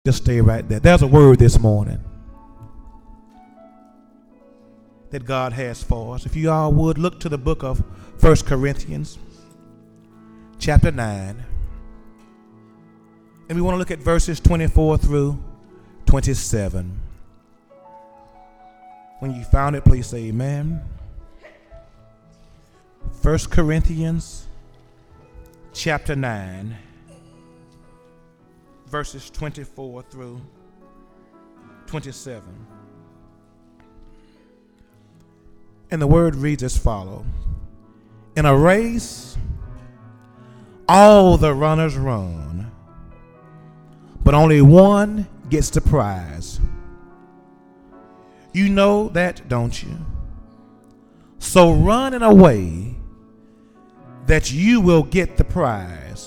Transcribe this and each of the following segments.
Just stay right there. There's a word this morning that God has for us. If you all would look to the book of 1 Corinthians chapter 9. And we want to look at verses 24 through 27. When you found it, please say amen. 1 Corinthians chapter 9. Verses 24 through 27. And the word reads as follows. In a race, all the runners run, but only one gets the prize. You know that, don't you? So run in a way that you will get the prize.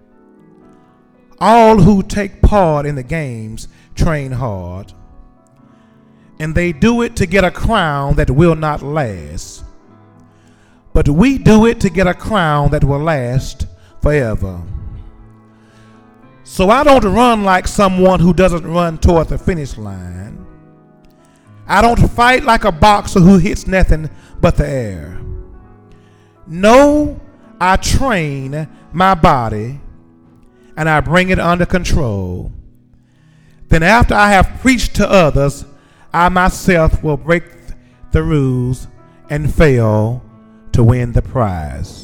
All who take part in the games train hard, and they do it to get a crown that will not last. But we do it to get a crown that will last forever. So I don't run like someone who doesn't run toward the finish line. I don't fight like a boxer who hits nothing but the air. No, I train my body and I bring it under control. Then after I have preached to others, I myself will break the rules and fail to win the prize.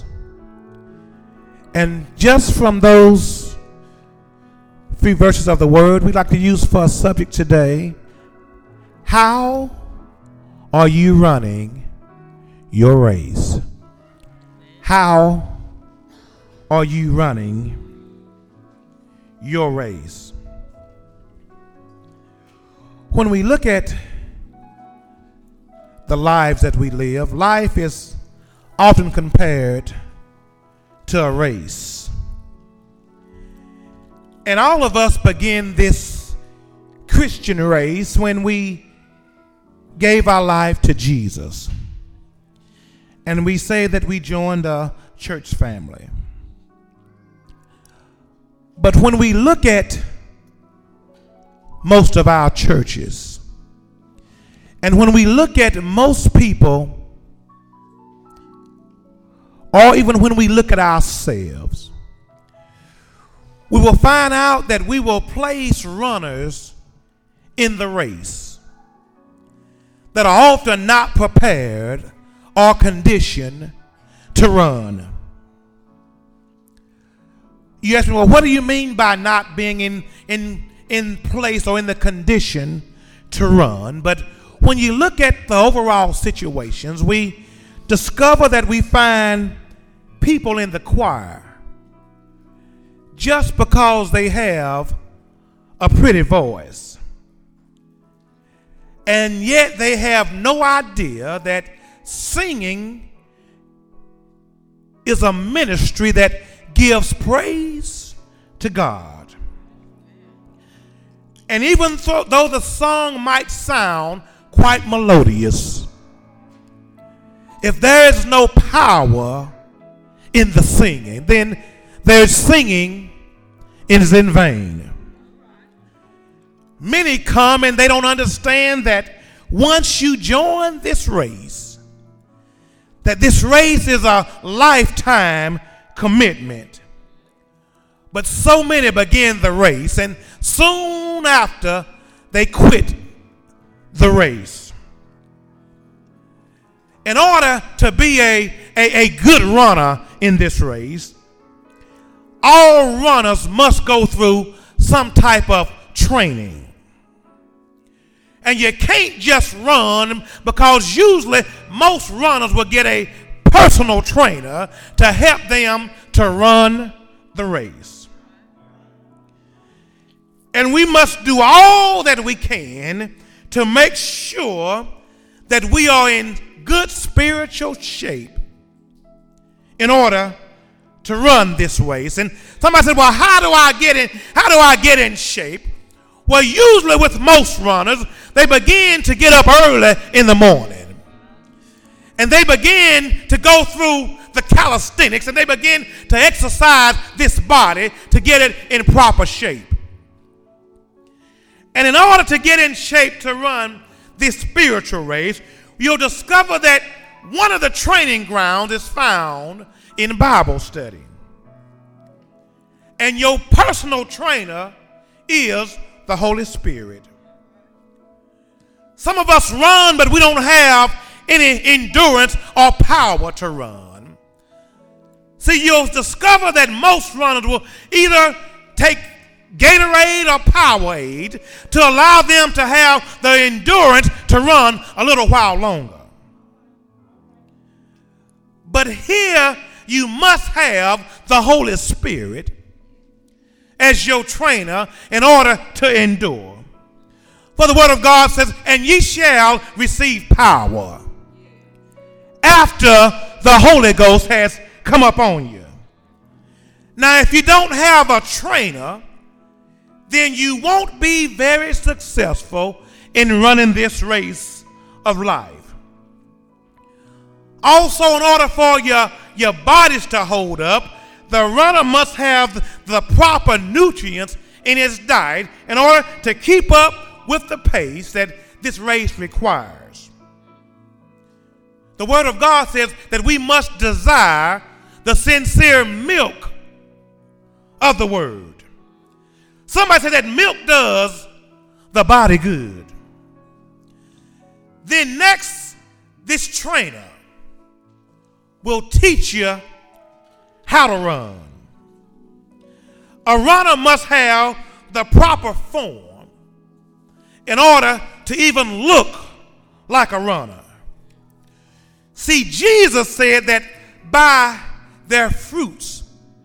And just from those few verses of the word, we'd like to use for a subject today, how are you running your race? How are you running your race? When we look at the lives that we live, life is often compared to a race. And all of us begin this Christian race when we gave our life to Jesus. And we say that we joined a church family. But when we look at most of our churches, and when we look at most people, or even when we look at ourselves, we will find out that we will place runners in the race that are often not prepared or conditioned to run. You ask me, well, what do you mean by not being in place or in the condition to run? But when you look at the overall situations, we discover that we find people in the choir just because they have a pretty voice. And yet they have no idea that singing is a ministry that gives praise to God. And even though the song might sound quite melodious, if there is no power in the singing, then their singing is in vain. Many come and they don't understand that once you join this race, that this race is a lifetime commitment. But so many begin the race and soon after they quit the race. In order to be a good runner in this race, all runners must go through some type of training. And you can't just run, because usually most runners will get a personal trainer to help them to run the race. And we must do all that we can to make sure that we are in good spiritual shape in order to run this race. And somebody said, well, how do I get in shape? Well, usually with most runners, they begin to get up early in the morning. And they begin to go through the calisthenics, and they begin to exercise this body to get it in proper shape. And in order to get in shape to run this spiritual race, you'll discover that one of the training grounds is found in Bible study. And your personal trainer is the Holy Spirit. Some of us run, but we don't have any endurance or power to run. See, you'll discover that most runners will either take Gatorade or Powerade to allow them to have the endurance to run a little while longer. But here you must have the Holy Spirit as your trainer in order to endure. For the word of God says, and ye shall receive power after the Holy Ghost has come upon you. Now, if you don't have a trainer, then you won't be very successful in running this race of life. Also, in order for your bodies to hold up, the runner must have the proper nutrients in his diet in order to keep up with the pace that this race requires. The Word of God says that we must desire the sincere milk of the Word. Somebody said that milk does the body good. Then next, this trainer will teach you how to run. A runner must have the proper form in order to even look like a runner. See, Jesus said that by their fruits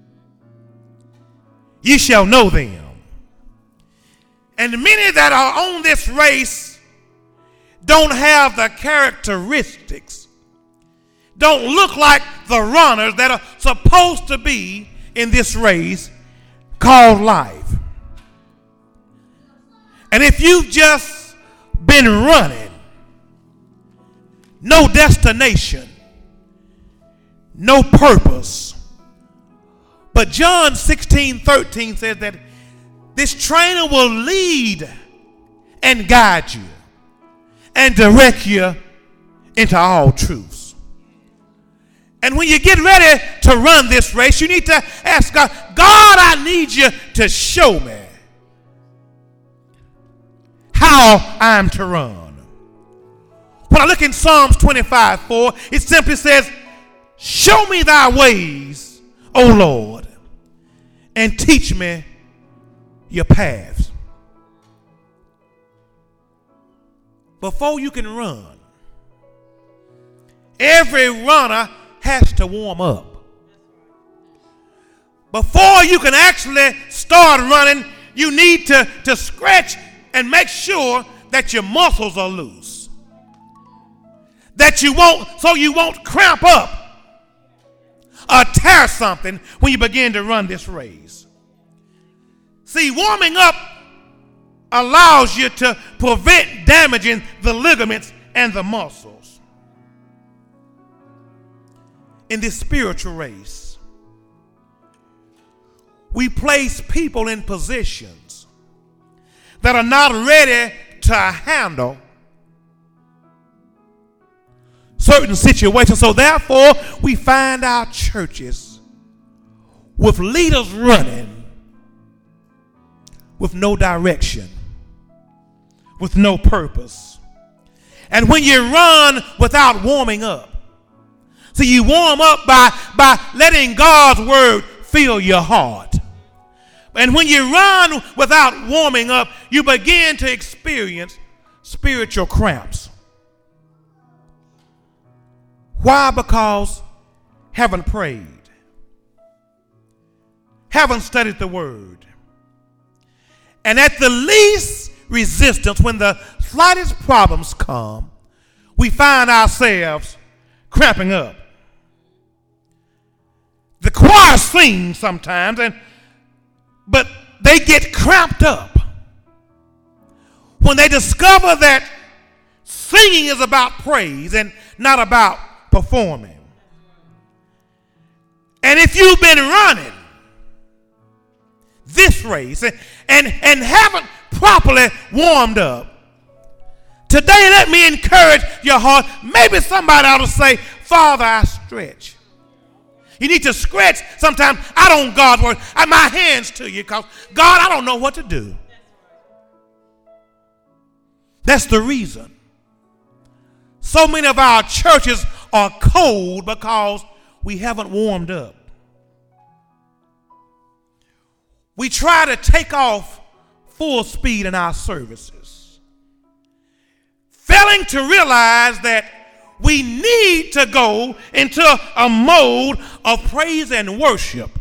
ye shall know them. And many that are on this race don't have the characteristics, don't look like the runners that are supposed to be in this race called life. And if you've just been running, no destination, no purpose. But John 16:13 says that this trainer will lead and guide you and direct you into all truths. And when you get ready to run this race, you need to ask God, God, I need you to show me how I'm to run. When I look in Psalms 25:4, it simply says, show me thy ways, O Lord, and teach me your paths. Before you can run, every runner has to warm up. Before you can actually start running, you need to stretch and make sure that your muscles are loose. That you won't cramp up or tear something when you begin to run this race. See, warming up allows you to prevent damaging the ligaments and the muscles. In this spiritual race, we place people in positions that are not ready to handle certain situations. So therefore, we find our churches with leaders running with no direction, with no purpose. And when you run without warming up, so you warm up by letting God's word fill your heart. And when you run without warming up, you begin to experience spiritual cramps. Why? Because haven't prayed, haven't studied the word. And at the least resistance, when the slightest problems come, we find ourselves cramping up. The choir sings sometimes, but they get cramped up when they discover that singing is about praise and not about performing. And if you've been running this race and haven't properly warmed up. Today, let me encourage your heart. Maybe somebody ought to say, Father, I stretch. You need to stretch sometimes out on God's word. My hands to you because, God, I don't know what to do. That's the reason so many of our churches are cold, because we haven't warmed up. We try to take off full speed in our services, failing to realize that we need to go into a mode of praise and worship.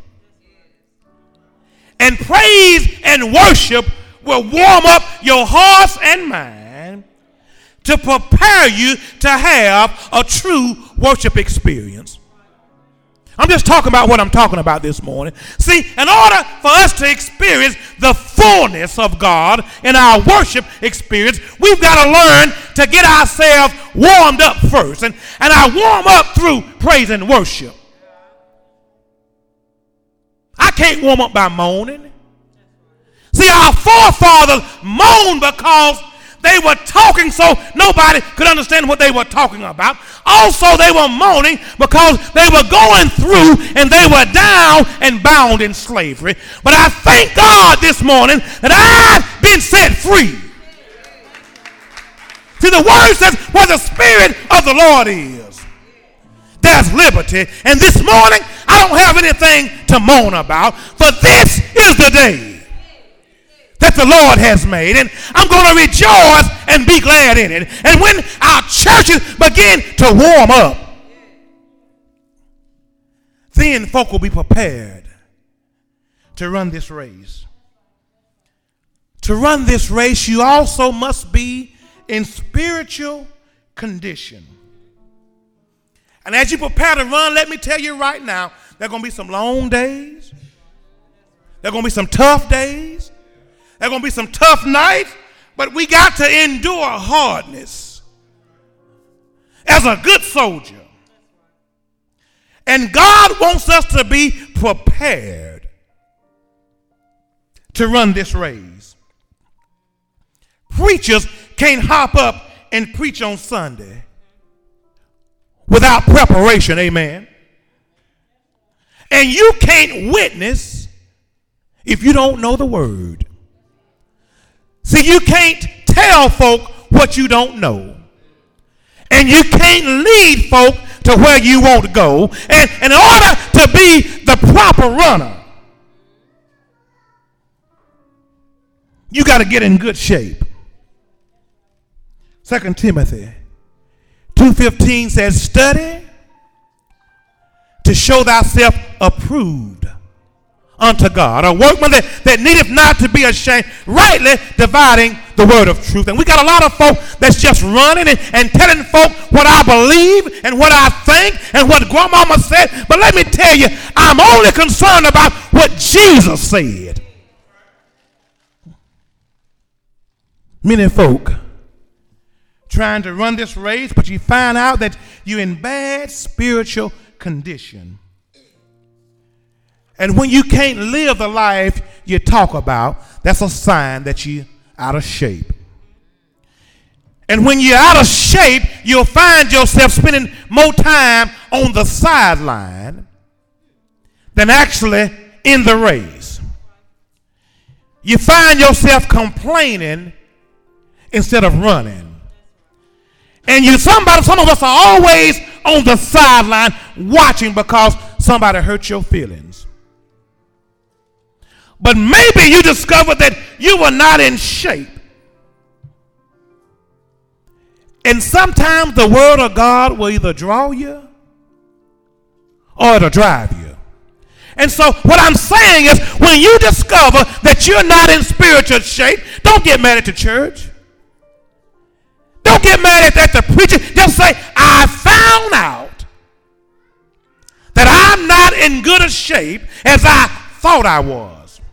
And praise and worship will warm up your hearts and mind to prepare you to have a true worship experience. I'm just talking about what I'm talking about this morning. See, in order for us to experience the fullness of God in our worship experience, we've got to learn to get ourselves warmed up first. And I warm up through praise and worship. I can't warm up by moaning. See, our forefathers moaned because they were talking so nobody could understand what they were talking about. Also, they were moaning because they were going through and they were down and bound in slavery. But I thank God this morning that I've been set free. See, the word says, where the Spirit of the Lord is, there's liberty. And this morning, I don't have anything to moan about, for this is the day that the Lord has made, and I'm going to rejoice and be glad in it. And when our churches begin to warm up, then folk will be prepared to run this race. To run this race, you also must be in spiritual condition. And as you prepare to run, let me tell you right now, there are going to be some long days. There are going to be some tough days. There are going to be some tough nights, but we got to endure hardness as a good soldier. And God wants us to be prepared to run this race. Preachers can't hop up and preach on Sunday without preparation, amen. And you can't witness if you don't know the word. See, you can't tell folk what you don't know. And you can't lead folk to where you want to go. And in order to be the proper runner, you got to get in good shape. 2 Timothy 2:15 says, study to show thyself approved unto God, a workman that needeth not to be ashamed, rightly dividing the word of truth. And we got a lot of folk that's just running and telling folk what I believe and what I think and what grandmama said. But let me tell you, I'm only concerned about what Jesus said. Many folk trying to run this race, but you find out that you're in bad spiritual condition. And when you can't live the life you talk about, that's a sign that you're out of shape. And when you're out of shape, you'll find yourself spending more time on the sideline than actually in the race. You find yourself complaining instead of running. And some of us are always on the sideline watching because somebody hurt your feelings. But maybe you discovered that you were not in shape. And sometimes the word of God will either draw you or it'll drive you. And so what I'm saying is, when you discover that you're not in spiritual shape, don't get mad at the church. Don't get mad at the preacher. Just say, I found out that I'm not in good a shape as I thought I was.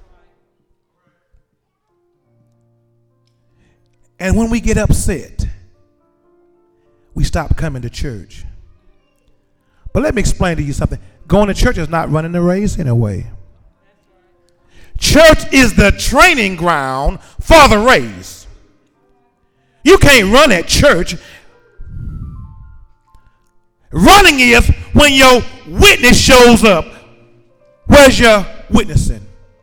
And when we get upset, we stop coming to church. But let me explain to you something. Going to church is not running the race in a way. Church is the training ground for the race. You can't run at church. Running is when your witness shows up. Where's your witnessing?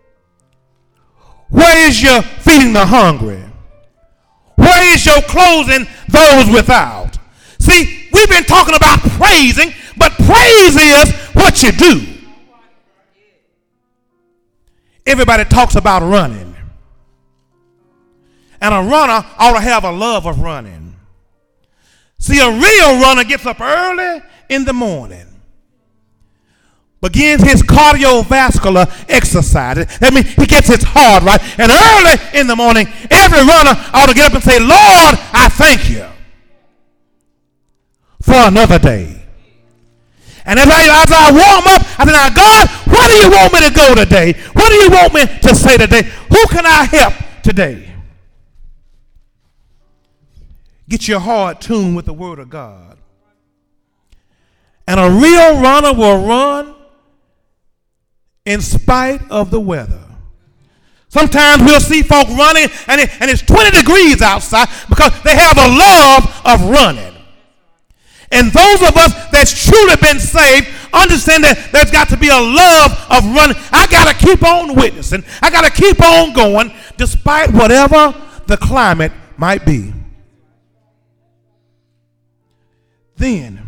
Where is your feeding the hungry? Where is your clothing those without? See, we've been talking about praising, but praise is what you do. Everybody talks about running. And a runner ought to have a love of running. See, a real runner gets up early in the morning, begins his cardiovascular exercise. That means he gets his heart right. And early in the morning, every runner ought to get up and say, Lord, I thank you for another day. And as I warm up, I say, now, God, where do you want me to go today? What do you want me to say today? Who can I help today? Get your heart tuned with the word of God. And a real runner will run in spite of the weather. Sometimes we'll see folk running and it's 20 degrees outside because they have a love of running. And those of us that's truly been saved understand that there's got to be a love of running. I got to keep on witnessing. I got to keep on going despite whatever the climate might be. Then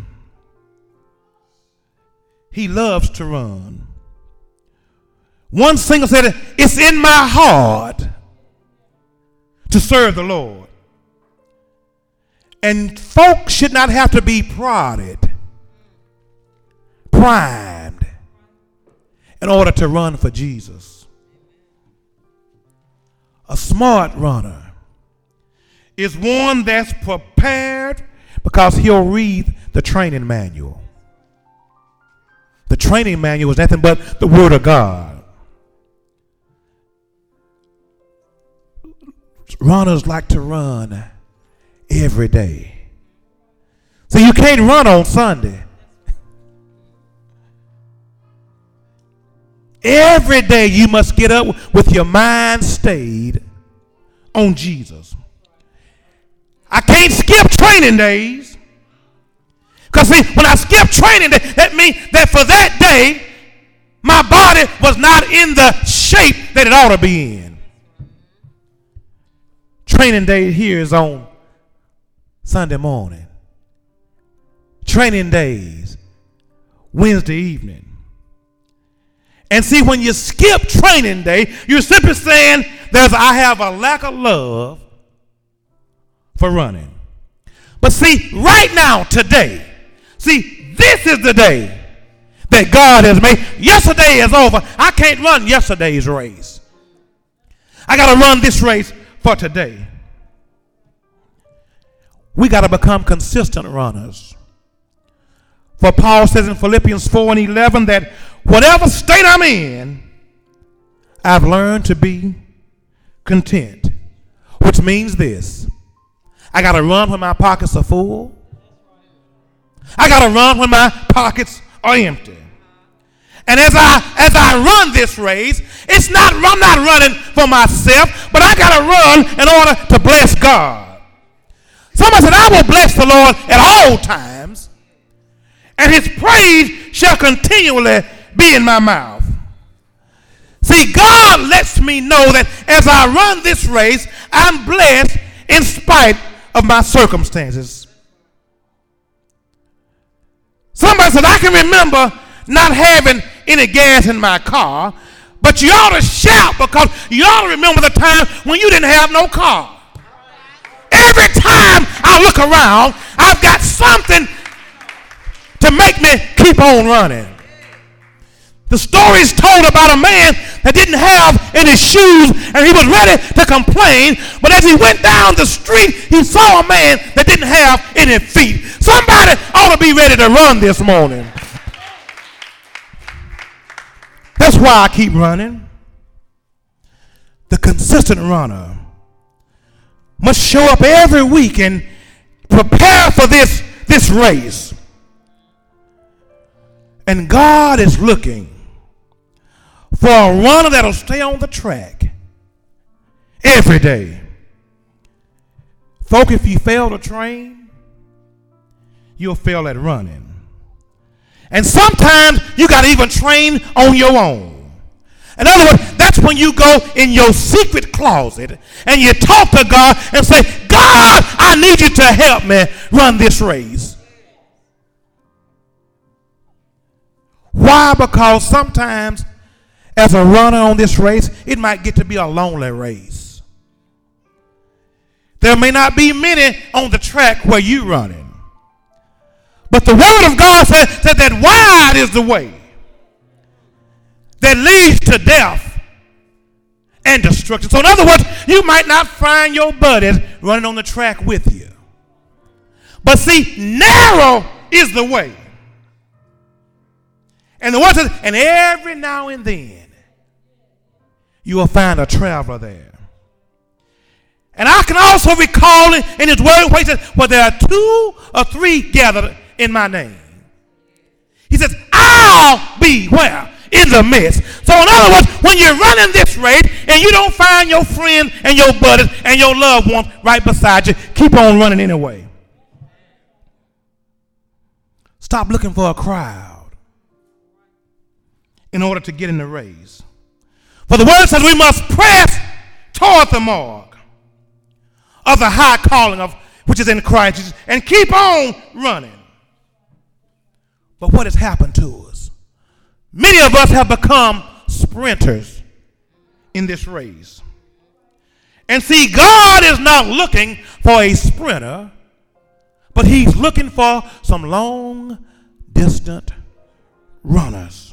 he loves to run. One singer said, it's in my heart to serve the Lord. And folks should not have to be primed in order to run for Jesus. A smart runner is one that's prepared because he'll read the training manual. The training manual is nothing but the Word of God. Runners like to run every day. So you can't run on Sunday. Every day you must get up with your mind stayed on Jesus. I can't skip training days. Because see, when I skip training day, that means that for that day, my body was not in the shape that it ought to be in. Training day here is on Sunday morning. Training days, Wednesday evening. And see, when you skip training day, you're simply saying I have a lack of love for running. But see, right now, today, see, this is the day that God has made. Yesterday is over. I can't run yesterday's race. I got to run this race for today. We got to become consistent runners. For Paul says in Philippians 4:11 that whatever state I'm in, I've learned to be content. Which means this: I got to run when my pockets are full. I got to run when my pockets are empty. And as I run this race, I'm not running for myself, but I got to run in order to bless God. Somebody said, I will bless the Lord at all times, and his praise shall continually be in my mouth. See, God lets me know that as I run this race, I'm blessed in spite of my circumstances. Somebody said, I can remember not having any gas in my car, but you ought to shout because you ought to remember the time when you didn't have no car. Every time I look around, I've got something to make me keep on running. The story is told about a man that didn't have any shoes and he was ready to complain, but as he went down the street, he saw a man that didn't have any feet. Somebody ought to be ready to run this morning. That's why I keep running. The consistent runner must show up every week and prepare for this race. And God is looking for a runner that'll stay on the track every day. Folk, if you fail to train, you'll fail at running. And sometimes you got to even train on your own. In other words, that's when you go in your secret closet and you talk to God and say, God, I need you to help me run this race. Why? Because sometimes as a runner on this race, it might get to be a lonely race. There may not be many on the track where you're running. But the word of God said that wide is the way that leads to death and destruction. So in other words, you might not find your buddies running on the track with you. But see, narrow is the way. And the word says, and every now and then you will find a traveler there. And I can also recall in his word where he says, well, there are 2 or 3 gathered in my name. He says, I'll be where? In the midst. So in other words, when you're running this race and you don't find your friends and your buddies and your loved ones right beside you, keep on running anyway. Stop looking for a crowd in order to get in the race. For the word says we must press toward the mark of the high calling of which is in Christ Jesus and keep on running. But what has happened to us? Many of us have become sprinters in this race. And see, God is not looking for a sprinter, but he's looking for some long, distant runners.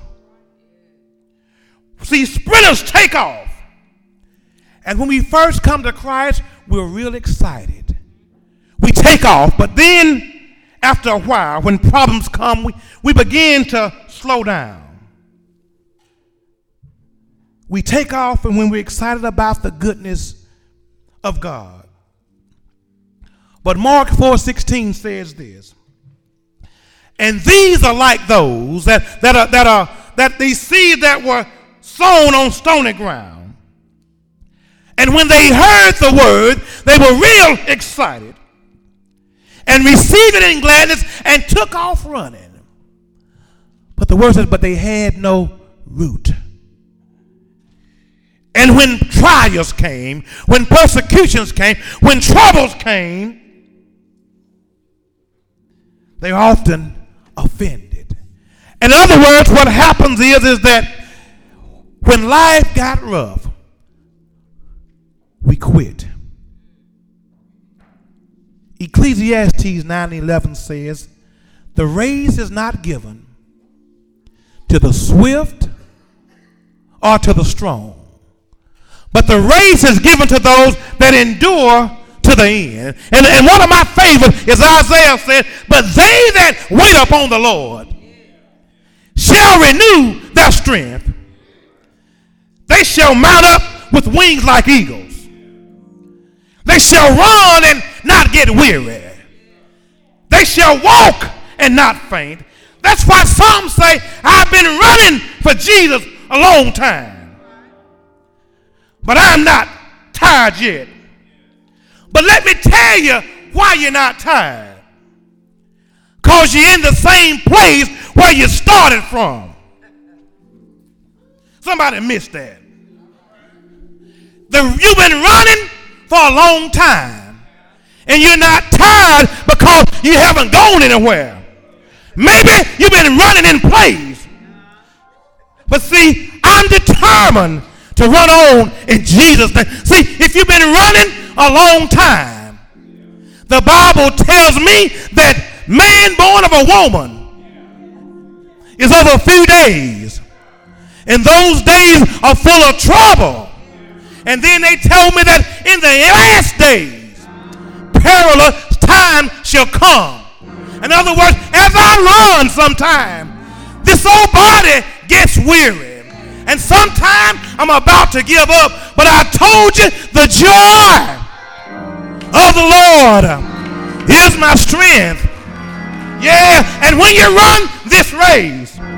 See, sprinters take off. And when we first come to Christ, we're real excited. We take off, but then after a while, when problems come, we begin to slow down. We take off, and when we're excited about the goodness of God. But Mark 4:16 says this, and these are like those that these seeds that were sown on stony ground. And when they heard the word, they were real excited and received it in gladness and took off running. But the word says, but they had no root. And when trials came, when persecutions came, when troubles came, they are often offended. In other words, what happens is that when life got rough, we quit. Ecclesiastes 9:11 says, the race is not given to the swift or to the strong, but the race is given to those that endure to the end. And one of my favorites is Isaiah said, but they that wait upon the Lord shall renew their strength. They shall mount up with wings like eagles. They shall run and not get weary. They shall walk and not faint. That's why some say, I've been running for Jesus a long time, but I'm not tired yet. But let me tell you why you're not tired. Because you're in the same place where you started from. Somebody missed that. You've been running for a long time, and you're not tired because you haven't gone anywhere. Maybe you've been running in place, but see, I'm determined to run on in Jesus' name. See, if you've been running a long time, the Bible tells me that man born of a woman is over a few days, and those days are full of trouble. And then they told me that in the last days, perilous time shall come. In other words, as I run sometime, this old body gets weary. And sometime I'm about to give up. But I told you, the joy of the Lord is my strength. Yeah, and when you run this race,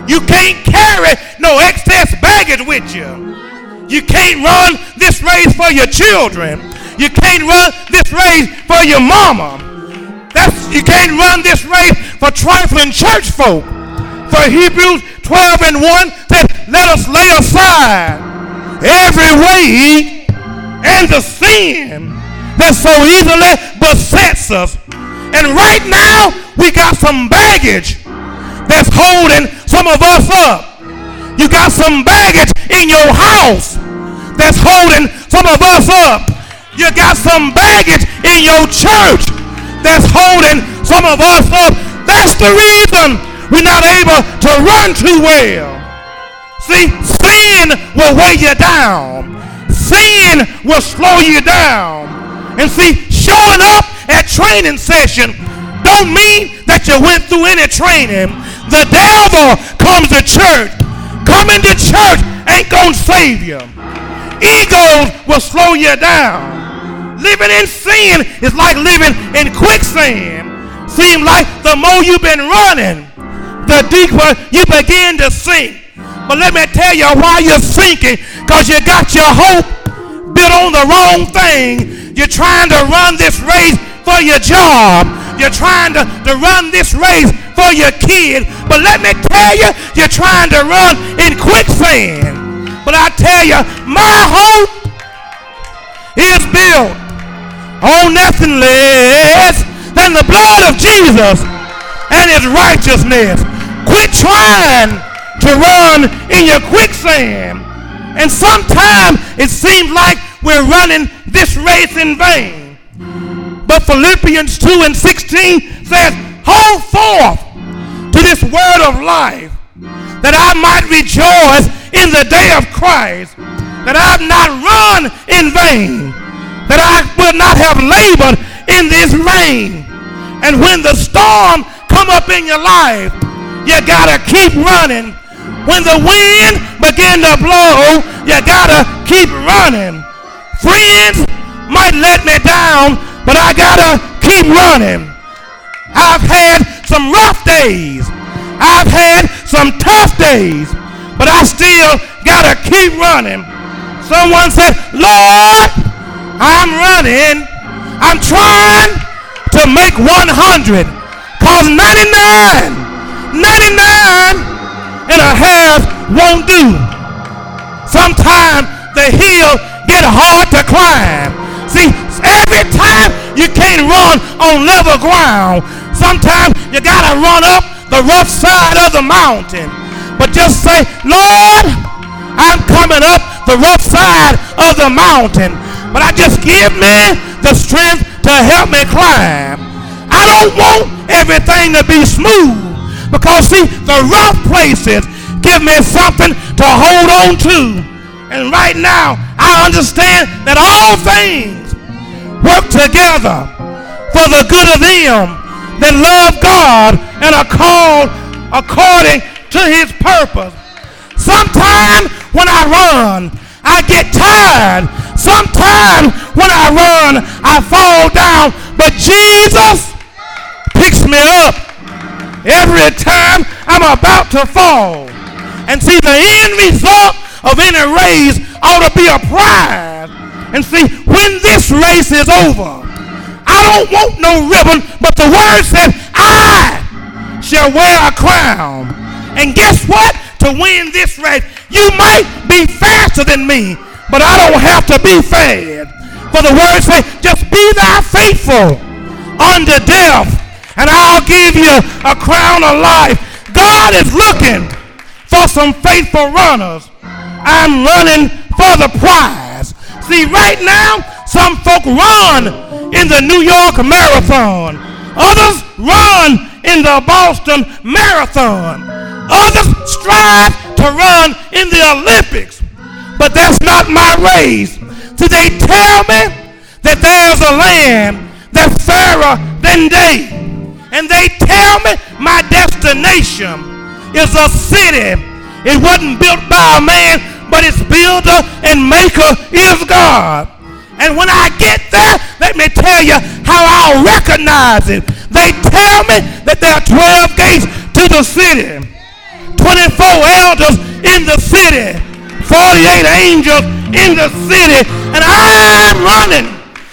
You can't carry no excess baggage with you. You can't run this race for your children. You can't run this race for your mama. You can't run this race for trifling church folk. For Hebrews 12 and 1 says, let us lay aside every weight and the sin that so easily besets us. And right now, we got some baggage that's holding some of us up. You got some baggage in your house that's holding some of us up. You got some baggage in your church that's holding some of us up. That's the reason we're not able to run too well. See, sin will weigh you down. Sin will slow you down. And see, showing up at training session don't mean that you went through any training. The devil comes to church. Coming to church ain't gonna save you. Egos will slow you down. Living in sin is like living in quicksand. Seems like the more you've been running, the deeper you begin to sink. But let me tell you why you're sinking, because you got your hope built on the wrong thing. You're trying to run this race for your job. You're trying to run this race for your kid. But let me tell you, you're trying to run in quicksand. But I tell you, my hope is built on nothing less than the blood of Jesus and his righteousness. Quit trying to run in your quicksand. And sometimes it seems like we're running this race in vain. But Philippians 2 and 16 says, hold forth to this word of life, that I might rejoice in the day of Christ, that I've not run in vain, that I will not have labored in this vain. And when the storm come up in your life, you gotta keep running. When the wind begin to blow, you gotta keep running. Friends might let me down, but I gotta keep running. I've had some rough days. I've had some tough days, but I still gotta keep running. Someone said, Lord, I'm running. I'm trying to make 100, cause 99 and a half won't do. Sometimes the hill get hard to climb. See, every time you can't run on level ground. Sometimes you gotta run up the rough side of the mountain. But just say, Lord, I'm coming up the rough side of the mountain. But I just give me the strength to help me climb. I don't want everything to be smooth, because see, the rough places give me something to hold on to. And right now, I understand that all things work together for the good of them that love God and are called according to his purpose. Sometimes when I run, I get tired. Sometimes when I run, I fall down. But Jesus picks me up every time I'm about to fall. And see, the end result of any race ought to be a prize. And see, when this race is over, I don't want no ribbon, but the word says, I shall wear a crown. And guess what? To win this race, you might be faster than me, but I don't have to be fast. For the word says, just be thou faithful unto death, and I'll give you a crown of life. God is looking for some faithful runners. I'm running for the prize. See, right now, some folk run in the New York Marathon. Others run in the Boston Marathon. Others strive to run in the Olympics. But that's not my race. See, they tell me that there's a land that's fairer than day. And they tell me my destination is a city. It wasn't built by a man, but its builder and maker is God. And when I get there, let me tell you how I'll recognize it. They tell me that there are 12 gates to the city. 24 elders in the city, 48 angels in the city, and I'm running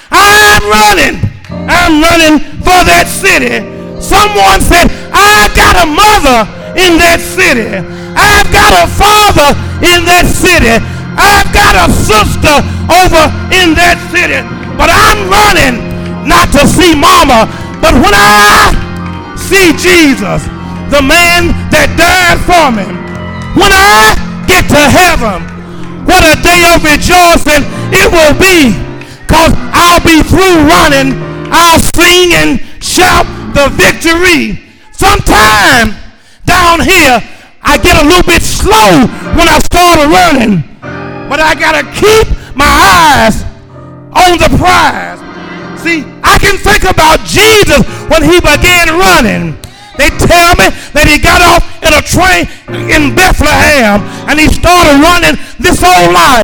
for that city. Someone said, I've got a mother in that city. I've got a father in that city. I've got a sister over in that city. But I'm running not to see mama, but when I see Jesus, the man that died for me, when I get to heaven, what a day of rejoicing it will be, because I'll be through running. I'll sing and shout the victory. Sometime down here, I get a little bit slow when I start running, but I got to keep my eyes on the prize. See, I can think about Jesus when he began running. They tell me that he got off in a train in Bethlehem and he started running this whole life.